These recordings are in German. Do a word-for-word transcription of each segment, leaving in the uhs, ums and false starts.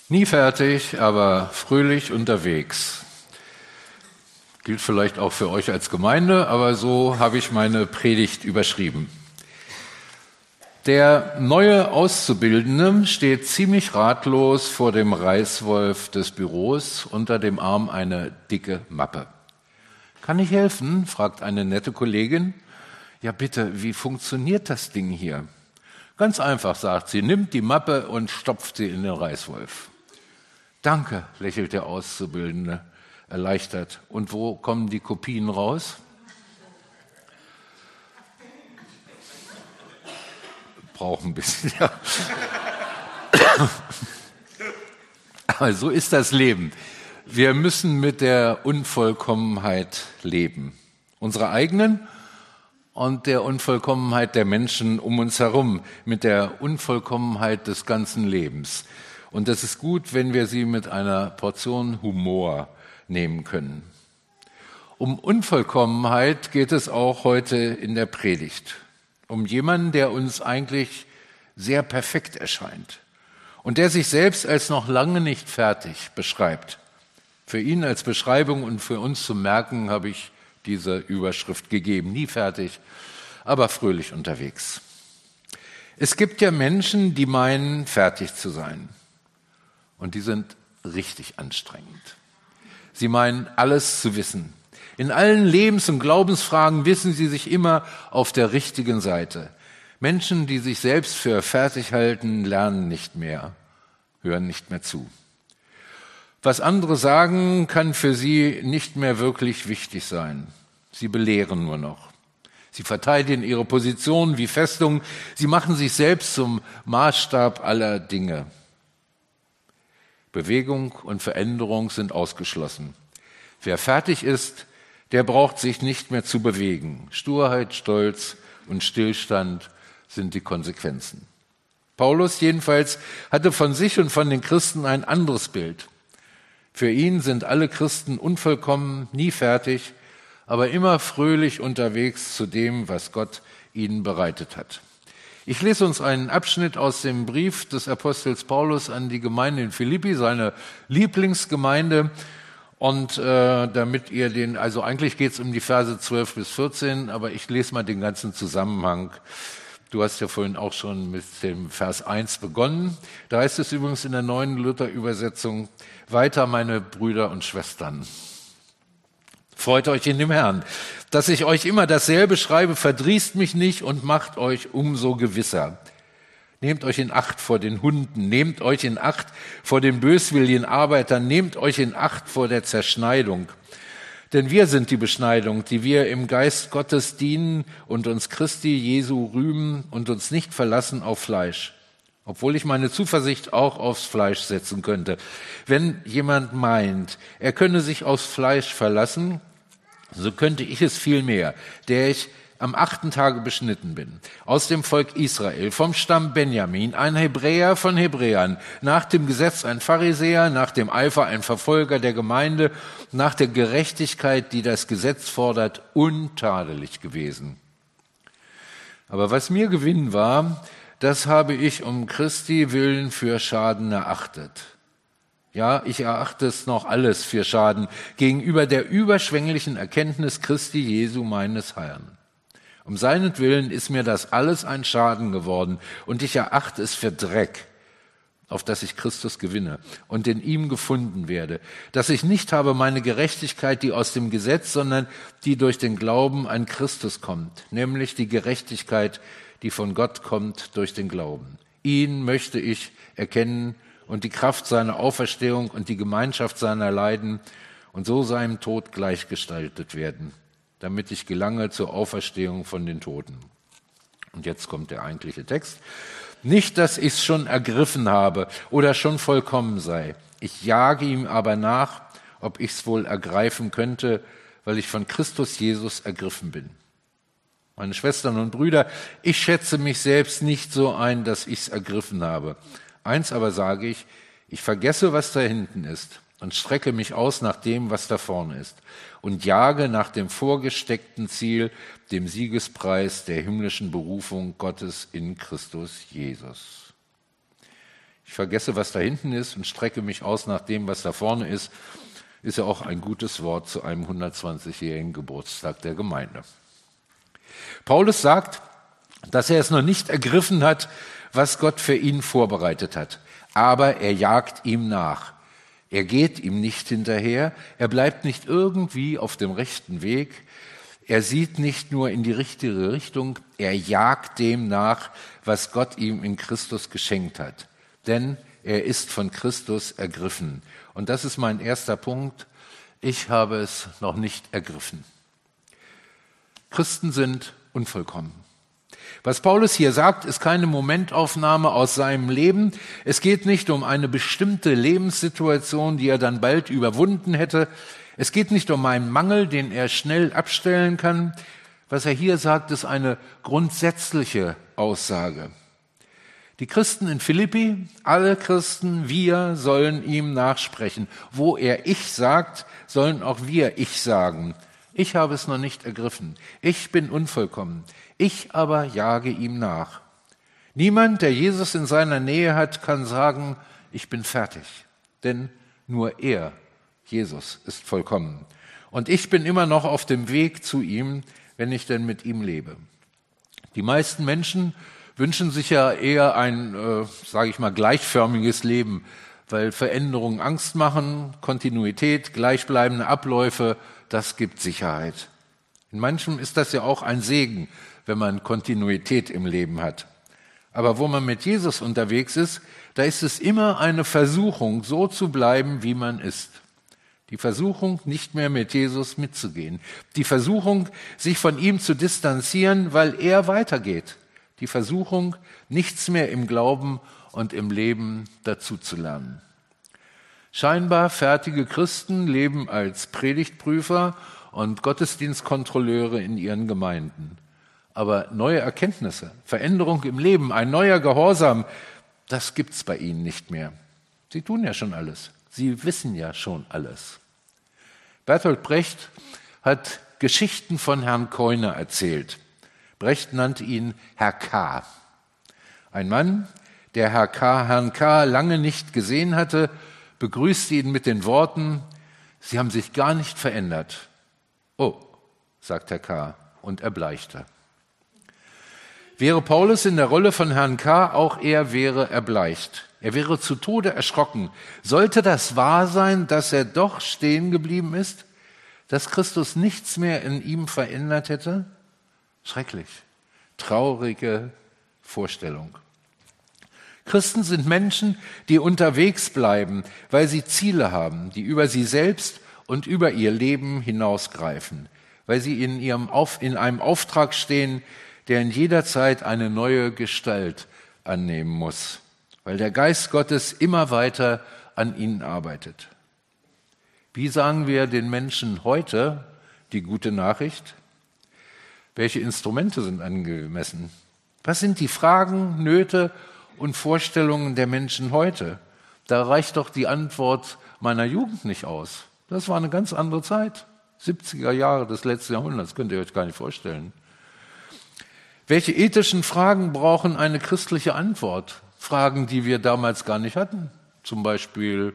Nie fertig, aber fröhlich unterwegs. Gilt vielleicht auch für euch als Gemeinde, aber so habe ich meine Predigt überschrieben. Der neue Auszubildende steht ziemlich ratlos vor dem Reißwolf des Büros, unter dem Arm eine dicke Mappe. »Kann ich helfen?« fragt eine nette Kollegin. »Ja bitte, wie funktioniert das Ding hier?« »Ganz einfach«, sagt sie, nimmt die Mappe und stopft sie in den Reißwolf. »Danke«, lächelt der Auszubildende erleichtert. »Und wo kommen die Kopien raus?« Braucht ein bisschen, ja. Aber so ist das Leben. Wir müssen mit der Unvollkommenheit leben. Unsere eigenen und der Unvollkommenheit der Menschen um uns herum, mit der Unvollkommenheit des ganzen Lebens. Und das ist gut, wenn wir sie mit einer Portion Humor nehmen können. Um Unvollkommenheit geht es auch heute in der Predigt. Um jemanden, der uns eigentlich sehr perfekt erscheint und der sich selbst als noch lange nicht fertig beschreibt. Für ihn als Beschreibung und für uns zu merken, habe ich diese Überschrift gegeben. Nie fertig, aber fröhlich unterwegs. Es gibt ja Menschen, die meinen, fertig zu sein. Und die sind richtig anstrengend. Sie meinen, alles zu wissen. In allen Lebens- und Glaubensfragen wissen sie sich immer auf der richtigen Seite. Menschen, die sich selbst für fertig halten, lernen nicht mehr, hören nicht mehr zu. Was andere sagen, kann für sie nicht mehr wirklich wichtig sein. Sie belehren nur noch. Sie verteidigen ihre Position wie Festungen. Sie machen sich selbst zum Maßstab aller Dinge. Bewegung und Veränderung sind ausgeschlossen. Wer fertig ist, der braucht sich nicht mehr zu bewegen. Sturheit, Stolz und Stillstand sind die Konsequenzen. Paulus jedenfalls hatte von sich und von den Christen ein anderes Bild. Für ihn sind alle Christen unvollkommen, nie fertig, aber immer fröhlich unterwegs zu dem, was Gott ihnen bereitet hat. Ich lese uns einen Abschnitt aus dem Brief des Apostels Paulus an die Gemeinde in Philippi, seine Lieblingsgemeinde. Und äh, damit ihr den, also eigentlich geht es um die Verse zwölf bis vierzehn, aber ich lese mal den ganzen Zusammenhang. Du hast ja vorhin auch schon mit dem Vers eins begonnen. Da heißt es übrigens in der neuen Luther-Übersetzung, weiter, meine Brüder und Schwestern. Freut euch in dem Herrn. Dass ich euch immer dasselbe schreibe, verdrießt mich nicht und macht euch umso gewisser. Nehmt euch in Acht vor den Hunden, nehmt euch in Acht vor den böswilligen Arbeitern, nehmt euch in Acht vor der Zerschneidung. Denn wir sind die Beschneidung, die wir im Geist Gottes dienen und uns Christi Jesu rühmen und uns nicht verlassen auf Fleisch. Obwohl ich meine Zuversicht auch aufs Fleisch setzen könnte. Wenn jemand meint, er könne sich aufs Fleisch verlassen, so könnte ich es vielmehr, der ich am achten Tage beschnitten bin, aus dem Volk Israel, vom Stamm Benjamin, ein Hebräer von Hebräern, nach dem Gesetz ein Pharisäer, nach dem Eifer ein Verfolger der Gemeinde, nach der Gerechtigkeit, die das Gesetz fordert, untadelig gewesen. Aber was mir Gewinn war, das habe ich um Christi willen für Schaden erachtet. Ja, ich erachte es noch alles für Schaden gegenüber der überschwänglichen Erkenntnis Christi Jesu meines Herrn. Um seinetwillen ist mir das alles ein Schaden geworden und ich erachte es für Dreck, auf dass ich Christus gewinne und in ihm gefunden werde, dass ich nicht habe meine Gerechtigkeit, die aus dem Gesetz, sondern die durch den Glauben an Christus kommt, nämlich die Gerechtigkeit, die von Gott kommt durch den Glauben. Ihn möchte ich erkennen und die Kraft seiner Auferstehung und die Gemeinschaft seiner Leiden und so seinem Tod gleichgestaltet werden, damit ich gelange zur Auferstehung von den Toten. Und jetzt kommt der eigentliche Text. Nicht, dass ich es schon ergriffen habe oder schon vollkommen sei. Ich jage ihm aber nach, ob ich es wohl ergreifen könnte, weil ich von Christus Jesus ergriffen bin. Meine Schwestern und Brüder, ich schätze mich selbst nicht so ein, dass ich es ergriffen habe. Eins aber sage ich, ich vergesse, was da hinten ist und strecke mich aus nach dem, was da vorne ist und jage nach dem vorgesteckten Ziel, dem Siegespreis der himmlischen Berufung Gottes in Christus Jesus. Ich vergesse, was da hinten ist und strecke mich aus nach dem, was da vorne ist, ist ja auch ein gutes Wort zu einem hundertzwanzigjährigen Geburtstag der Gemeinde. Paulus sagt, dass er es noch nicht ergriffen hat, was Gott für ihn vorbereitet hat. Aber er jagt ihm nach. Er geht ihm nicht hinterher. Er bleibt nicht irgendwie auf dem rechten Weg. Er sieht nicht nur in die richtige Richtung. Er jagt dem nach, was Gott ihm in Christus geschenkt hat. Denn er ist von Christus ergriffen. Und das ist mein erster Punkt. Ich habe es noch nicht ergriffen. Christen sind unvollkommen. Was Paulus hier sagt, ist keine Momentaufnahme aus seinem Leben. Es geht nicht um eine bestimmte Lebenssituation, die er dann bald überwunden hätte. Es geht nicht um einen Mangel, den er schnell abstellen kann. Was er hier sagt, ist eine grundsätzliche Aussage. Die Christen in Philippi, alle Christen, wir sollen ihm nachsprechen. Wo er ich sagt, sollen auch wir ich sagen. Ich habe es noch nicht ergriffen. Ich bin unvollkommen. Ich aber jage ihm nach. Niemand, der Jesus in seiner Nähe hat, kann sagen, ich bin fertig. Denn nur er, Jesus, ist vollkommen. Und ich bin immer noch auf dem Weg zu ihm, wenn ich denn mit ihm lebe. Die meisten Menschen wünschen sich ja eher ein, äh, sage ich mal, gleichförmiges Leben, weil Veränderungen Angst machen, Kontinuität, gleichbleibende Abläufe, das gibt Sicherheit. In manchem ist das ja auch ein Segen, wenn man Kontinuität im Leben hat. Aber wo man mit Jesus unterwegs ist, da ist es immer eine Versuchung, so zu bleiben, wie man ist. Die Versuchung, nicht mehr mit Jesus mitzugehen. Die Versuchung, sich von ihm zu distanzieren, weil er weitergeht. Die Versuchung, nichts mehr im Glauben und im Leben dazuzulernen. Scheinbar fertige Christen leben als Predigtprüfer und Gottesdienstkontrolleure in ihren Gemeinden. Aber neue Erkenntnisse, Veränderung im Leben, ein neuer Gehorsam, das gibt's bei ihnen nicht mehr. Sie tun ja schon alles. Sie wissen ja schon alles. Bertolt Brecht hat Geschichten von Herrn Keuner erzählt. Brecht nannte ihn Herr K. Ein Mann, der Herr K. Herrn K. lange nicht gesehen hatte, begrüßte ihn mit den Worten, Sie haben sich gar nicht verändert. Oh, sagt Herr K. und erbleichte. Wäre Paulus in der Rolle von Herrn K., auch er wäre erbleicht. Er wäre zu Tode erschrocken. Sollte das wahr sein, dass er doch stehen geblieben ist? Dass Christus nichts mehr in ihm verändert hätte? Schrecklich. Traurige Vorstellung. Christen sind Menschen, die unterwegs bleiben, weil sie Ziele haben, die über sie selbst und über ihr Leben hinausgreifen, weil sie in, ihrem Auf, in einem Auftrag stehen, der in jeder Zeit eine neue Gestalt annehmen muss, weil der Geist Gottes immer weiter an ihnen arbeitet. Wie sagen wir den Menschen heute die gute Nachricht? Welche Instrumente sind angemessen? Was sind die Fragen, Nöte und Vorstellungen der Menschen heute? Da reicht doch die Antwort meiner Jugend nicht aus. Das war eine ganz andere Zeit. siebziger Jahre des letzten Jahrhunderts, könnt ihr euch gar nicht vorstellen. Welche ethischen Fragen brauchen eine christliche Antwort? Fragen, die wir damals gar nicht hatten. Zum Beispiel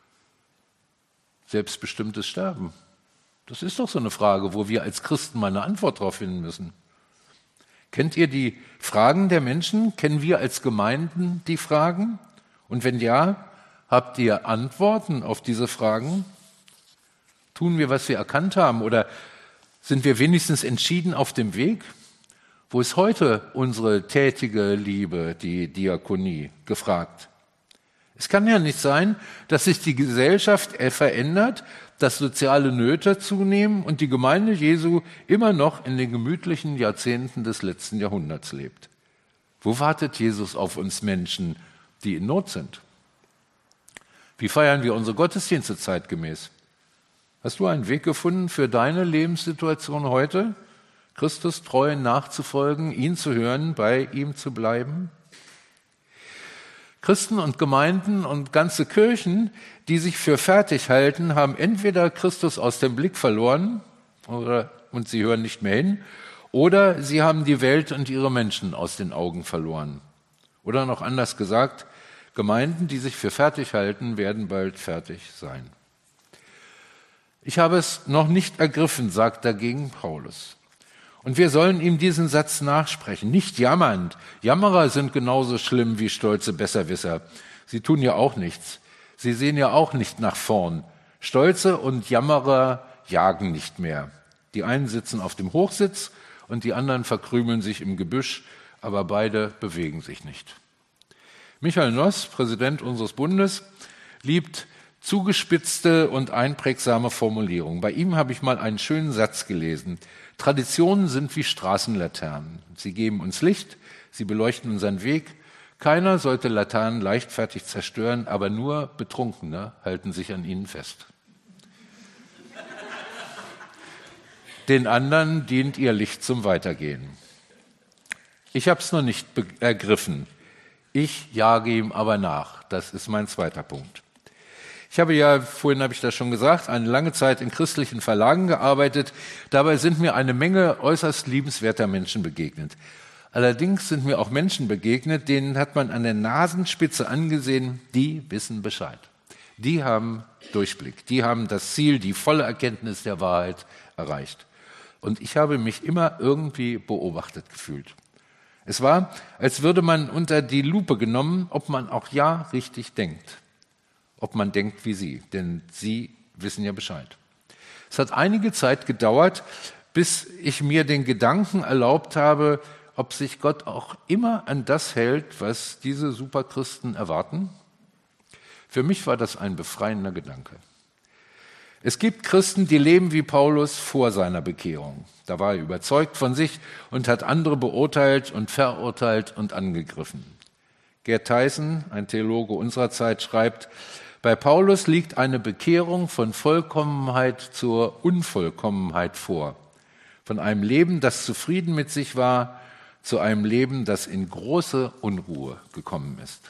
selbstbestimmtes Sterben. Das ist doch so eine Frage, wo wir als Christen mal eine Antwort darauf finden müssen. Kennt ihr die Fragen der Menschen? Kennen wir als Gemeinden die Fragen? Und wenn ja, habt ihr Antworten auf diese Fragen? Tun wir, was wir erkannt haben? Oder sind wir wenigstens entschieden auf dem Weg? Wo ist heute unsere tätige Liebe, die Diakonie, gefragt? Es kann ja nicht sein, dass sich die Gesellschaft verändert, dass soziale Nöte zunehmen und die Gemeinde Jesu immer noch in den gemütlichen Jahrzehnten des letzten Jahrhunderts lebt. Wo wartet Jesus auf uns Menschen, die in Not sind? Wie feiern wir unsere Gottesdienste zeitgemäß? Hast du einen Weg gefunden für deine Lebenssituation heute, Christus treu nachzufolgen, ihn zu hören, bei ihm zu bleiben? Christen und Gemeinden und ganze Kirchen, die sich für fertig halten, haben entweder Christus aus dem Blick verloren oder, und sie hören nicht mehr hin, oder sie haben die Welt und ihre Menschen aus den Augen verloren. Oder noch anders gesagt, Gemeinden, die sich für fertig halten, werden bald fertig sein. Ich habe es noch nicht ergriffen, sagt dagegen Paulus. Und wir sollen ihm diesen Satz nachsprechen, nicht jammernd. Jammerer sind genauso schlimm wie stolze Besserwisser. Sie tun ja auch nichts. Sie sehen ja auch nicht nach vorn. Stolze und Jammerer jagen nicht mehr. Die einen sitzen auf dem Hochsitz und die anderen verkrümeln sich im Gebüsch, aber beide bewegen sich nicht. Michael Noss, Präsident unseres Bundes, liebt zugespitzte und einprägsame Formulierungen. Bei ihm habe ich mal einen schönen Satz gelesen. Traditionen sind wie Straßenlaternen. Sie geben uns Licht, sie beleuchten unseren Weg. Keiner sollte Laternen leichtfertig zerstören, aber nur Betrunkene halten sich an ihnen fest. Den anderen dient ihr Licht zum Weitergehen. Ich habe es noch nicht ergriffen. Ich jage ihm aber nach. Das ist mein zweiter Punkt. Ich habe ja, vorhin habe ich das schon gesagt, eine lange Zeit in christlichen Verlagen gearbeitet. Dabei sind mir eine Menge äußerst liebenswerter Menschen begegnet. Allerdings sind mir auch Menschen begegnet, denen hat man an der Nasenspitze angesehen, die wissen Bescheid. Die haben Durchblick, die haben das Ziel, die volle Erkenntnis der Wahrheit erreicht. Und ich habe mich immer irgendwie beobachtet gefühlt. Es war, als würde man unter die Lupe genommen, ob man auch ja richtig denkt. Ob man denkt wie sie, denn sie wissen ja Bescheid. Es hat einige Zeit gedauert, bis ich mir den Gedanken erlaubt habe, ob sich Gott auch immer an das hält, was diese Superchristen erwarten. Für mich war das ein befreiender Gedanke. Es gibt Christen, die leben wie Paulus vor seiner Bekehrung. Da war er überzeugt von sich und hat andere beurteilt und verurteilt und angegriffen. Gerd Theissen, ein Theologe unserer Zeit, schreibt, bei Paulus liegt eine Bekehrung von Vollkommenheit zur Unvollkommenheit vor. Von einem Leben, das zufrieden mit sich war, zu einem Leben, das in große Unruhe gekommen ist.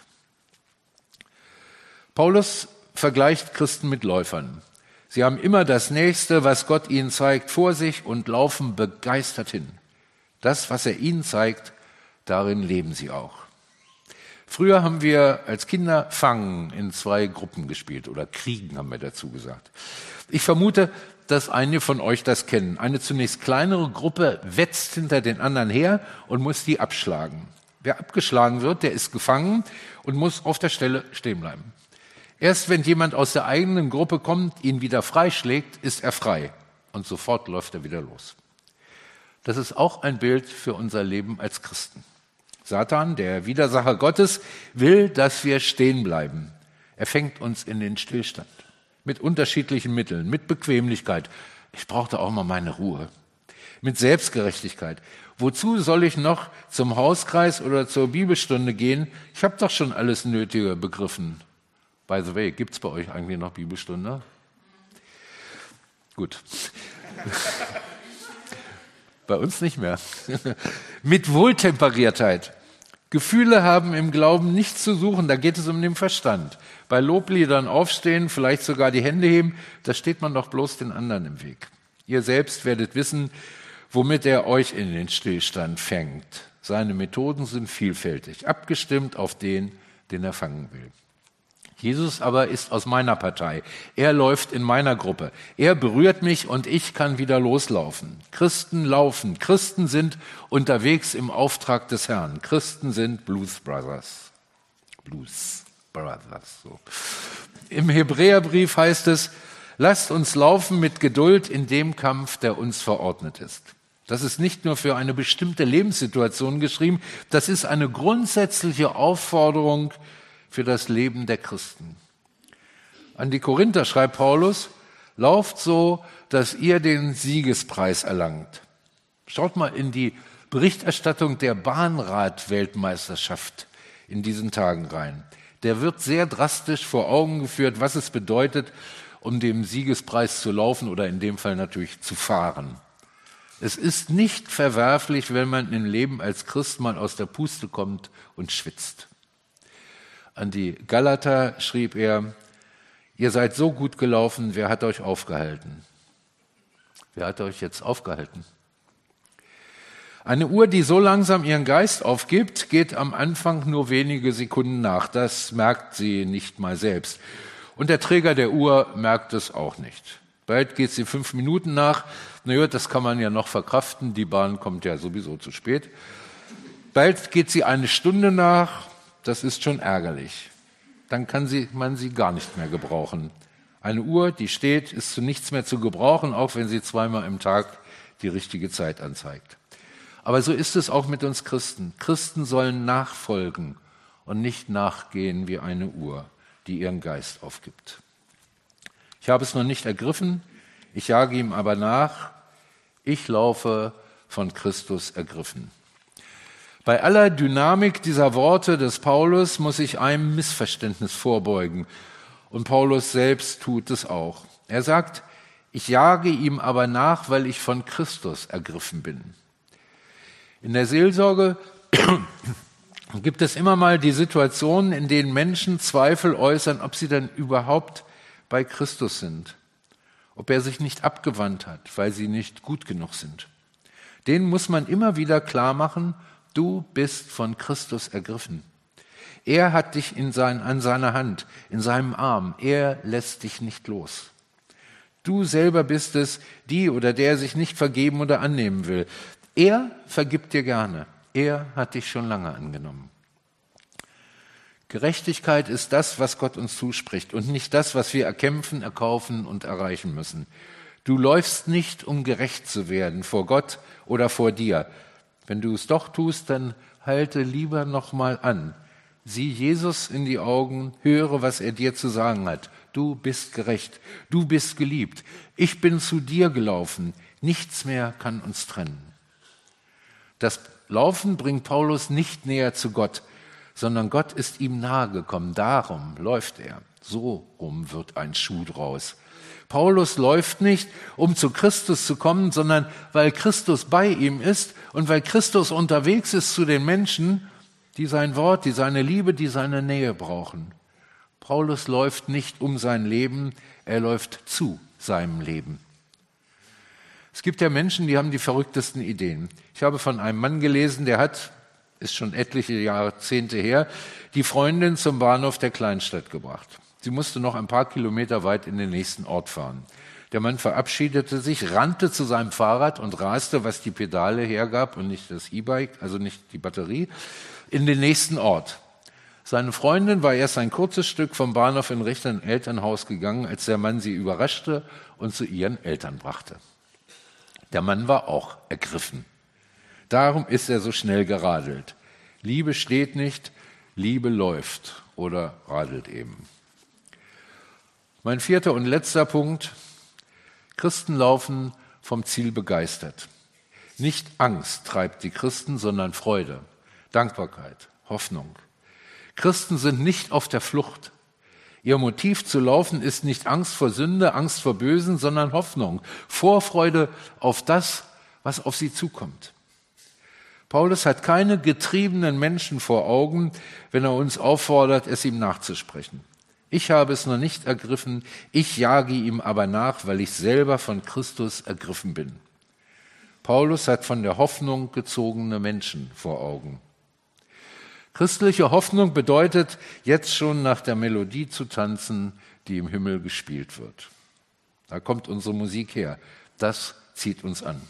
Paulus vergleicht Christen mit Läufern. Sie haben immer das Nächste, was Gott ihnen zeigt, vor sich und laufen begeistert hin. Das, was er ihnen zeigt, darin leben sie auch. Früher haben wir als Kinder Fangen in zwei Gruppen gespielt oder Kriegen haben wir dazu gesagt. Ich vermute, dass einige von euch das kennen. Eine zunächst kleinere Gruppe wetzt hinter den anderen her und muss die abschlagen. Wer abgeschlagen wird, der ist gefangen und muss auf der Stelle stehen bleiben. Erst wenn jemand aus der eigenen Gruppe kommt, ihn wieder freischlägt, ist er frei. Und sofort läuft er wieder los. Das ist auch ein Bild für unser Leben als Christen. Satan, der Widersacher Gottes, will, dass wir stehen bleiben. Er fängt uns in den Stillstand. Mit unterschiedlichen Mitteln, mit Bequemlichkeit. Ich brauchte auch mal meine Ruhe. Mit Selbstgerechtigkeit. Wozu soll ich noch zum Hauskreis oder zur Bibelstunde gehen? Ich habe doch schon alles Nötige begriffen. By the way, gibt es bei euch eigentlich noch Bibelstunde? Gut. Bei uns nicht mehr. Mit Wohltemperiertheit. Gefühle haben im Glauben nichts zu suchen, da geht es um den Verstand. Bei Lobliedern aufstehen, vielleicht sogar die Hände heben, da steht man doch bloß den anderen im Weg. Ihr selbst werdet wissen, womit er euch in den Stillstand fängt. Seine Methoden sind vielfältig, abgestimmt auf den, den er fangen will. Jesus aber ist aus meiner Partei. Er läuft in meiner Gruppe. Er berührt mich und ich kann wieder loslaufen. Christen laufen. Christen sind unterwegs im Auftrag des Herrn. Christen sind Blues Brothers. Blues Brothers. So. Im Hebräerbrief heißt es, lasst uns laufen mit Geduld in dem Kampf, der uns verordnet ist. Das ist nicht nur für eine bestimmte Lebenssituation geschrieben, das ist eine grundsätzliche Aufforderung für das Leben der Christen. An die Korinther schreibt Paulus, lauft so, dass ihr den Siegespreis erlangt. Schaut mal in die Berichterstattung der Bahnrad-Weltmeisterschaft in diesen Tagen rein. Der wird sehr drastisch vor Augen geführt, was es bedeutet, um den Siegespreis zu laufen oder in dem Fall natürlich zu fahren. Es ist nicht verwerflich, wenn man im Leben als Christ mal aus der Puste kommt und schwitzt. An die Galater schrieb er, ihr seid so gut gelaufen, wer hat euch aufgehalten? Wer hat euch jetzt aufgehalten? Eine Uhr, die so langsam ihren Geist aufgibt, geht am Anfang nur wenige Sekunden nach. Das merkt sie nicht mal selbst. Und der Träger der Uhr merkt es auch nicht. Bald geht sie fünf Minuten nach. Naja, das kann man ja noch verkraften. Die Bahn kommt ja sowieso zu spät. Bald geht sie eine Stunde nach. Das ist schon ärgerlich. Dann kann sie, man sie gar nicht mehr gebrauchen. Eine Uhr, die steht, ist zu nichts mehr zu gebrauchen, auch wenn sie zweimal im Tag die richtige Zeit anzeigt. Aber so ist es auch mit uns Christen. Christen sollen nachfolgen und nicht nachgehen wie eine Uhr, die ihren Geist aufgibt. Ich habe es noch nicht ergriffen, ich jage ihm aber nach. Ich laufe von Christus ergriffen. Bei aller Dynamik dieser Worte des Paulus muss ich einem Missverständnis vorbeugen. Und Paulus selbst tut es auch. Er sagt, ich jage ihm aber nach, weil ich von Christus ergriffen bin. In der Seelsorge gibt es immer mal die Situationen, in denen Menschen Zweifel äußern, ob sie denn überhaupt bei Christus sind, ob er sich nicht abgewandt hat, weil sie nicht gut genug sind. Denen muss man immer wieder klar machen, du bist von Christus ergriffen. Er hat dich in sein, an seiner Hand, in seinem Arm. Er lässt dich nicht los. Du selber bist es, die oder der sich nicht vergeben oder annehmen will. Er vergibt dir gerne. Er hat dich schon lange angenommen. Gerechtigkeit ist das, was Gott uns zuspricht und nicht das, was wir erkämpfen, erkaufen und erreichen müssen. Du läufst nicht, um gerecht zu werden vor Gott oder vor dir. Wenn du es doch tust, dann halte lieber noch mal an. Sieh Jesus in die Augen, höre, was er dir zu sagen hat. Du bist gerecht, du bist geliebt. Ich bin zu dir gelaufen. Nichts mehr kann uns trennen. Das Laufen bringt Paulus nicht näher zu Gott, sondern Gott ist ihm nahegekommen. Darum läuft er. So rum wird ein Schuh draus. Paulus läuft nicht, um zu Christus zu kommen, sondern weil Christus bei ihm ist und weil Christus unterwegs ist zu den Menschen, die sein Wort, die seine Liebe, die seine Nähe brauchen. Paulus läuft nicht um sein Leben, er läuft zu seinem Leben. Es gibt ja Menschen, die haben die verrücktesten Ideen. Ich habe von einem Mann gelesen, der hat, ist schon etliche Jahrzehnte her, die Freundin zum Bahnhof der Kleinstadt gebracht. Sie musste noch ein paar Kilometer weit in den nächsten Ort fahren. Der Mann verabschiedete sich, rannte zu seinem Fahrrad und raste, was die Pedale hergab und nicht das E-Bike, also nicht die Batterie, in den nächsten Ort. Seine Freundin war erst ein kurzes Stück vom Bahnhof in Richtung Elternhaus gegangen, als der Mann sie überraschte und zu ihren Eltern brachte. Der Mann war auch ergriffen. Darum ist er so schnell geradelt. Liebe steht nicht, Liebe läuft oder radelt eben. Mein vierter und letzter Punkt. Christen laufen vom Ziel begeistert. Nicht Angst treibt die Christen, sondern Freude, Dankbarkeit, Hoffnung. Christen sind nicht auf der Flucht. Ihr Motiv zu laufen ist nicht Angst vor Sünde, Angst vor Bösen, sondern Hoffnung, Vorfreude auf das, was auf sie zukommt. Paulus hat keine getriebenen Menschen vor Augen, wenn er uns auffordert, es ihm nachzusprechen. Ich habe es noch nicht ergriffen, ich jage ihm aber nach, weil ich selber von Christus ergriffen bin. Paulus hat von der Hoffnung gezogene Menschen vor Augen. Christliche Hoffnung bedeutet, jetzt schon nach der Melodie zu tanzen, die im Himmel gespielt wird. Da kommt unsere Musik her. Das zieht uns an.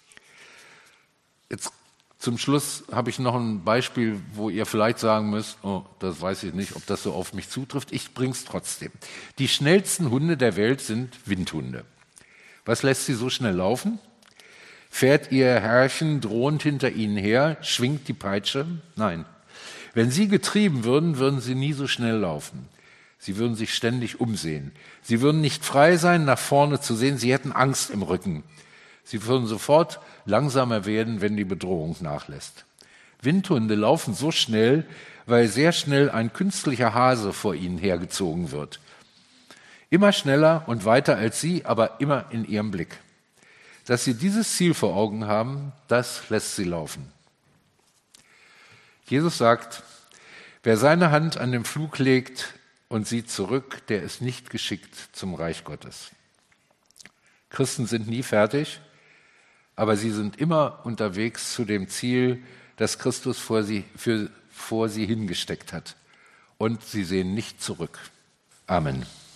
Jetzt zum Schluss habe ich noch ein Beispiel, wo ihr vielleicht sagen müsst, oh, das weiß ich nicht, ob das so auf mich zutrifft. Ich bring's trotzdem. Die schnellsten Hunde der Welt sind Windhunde. Was lässt sie so schnell laufen? Fährt ihr Herrchen drohend hinter ihnen her, schwingt die Peitsche? Nein. Wenn sie getrieben würden, würden sie nie so schnell laufen. Sie würden sich ständig umsehen. Sie würden nicht frei sein, nach vorne zu sehen. Sie hätten Angst im Rücken. Sie würden sofort langsamer werden, wenn die Bedrohung nachlässt. Windhunde laufen so schnell, weil sehr schnell ein künstlicher Hase vor ihnen hergezogen wird. Immer schneller und weiter als sie, aber immer in ihrem Blick. Dass sie dieses Ziel vor Augen haben, das lässt sie laufen. Jesus sagt, wer seine Hand an den Pflug legt und sieht zurück, der ist nicht geschickt zum Reich Gottes. Christen sind nie fertig. aber sie sind immer unterwegs zu dem Ziel, das Christus vor sie, für, vor sie hingesteckt hat. Und sie sehen nicht zurück. Amen.